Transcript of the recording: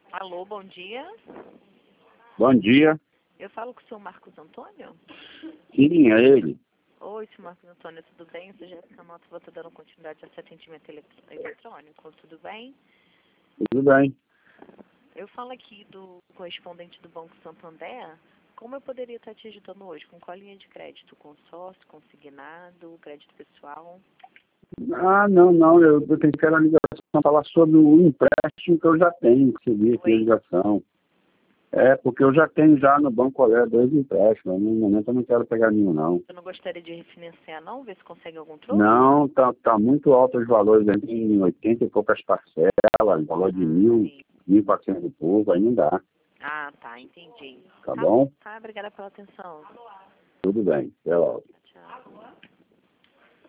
Alô, bom dia. Bom dia. Eu falo com o senhor Marcos Antônio? Sim, é ele. Oi, senhor Marcos Antônio, tudo bem? Eu sou Jéssica Mota, vou estar dando continuidade a esse atendimento eletrônico, tudo bem? Tudo bem. Eu falo aqui do correspondente do Banco Santander. Como eu poderia estar te ajudando hoje? Com qual linha de crédito? Consórcio, consignado, crédito pessoal? Não. Eu tenho que a ligação para falar sobre o empréstimo que eu já tenho, que recebi aqui a Oi? ligação. É, porque eu já tenho já no Banco Olé 2 empréstimos. No momento eu não quero pegar nenhum, não. Eu não gostaria de refinanciar, não? Ver se consegue algum troco? Não, tá muito alto os valores, em 80 e poucas parcelas, valor de Sim. 1.400 e pouco, aí não dá. Ah, tá, entendi. Tá bom? Tá, obrigada pela atenção. Tudo bem. Até logo. Tchau.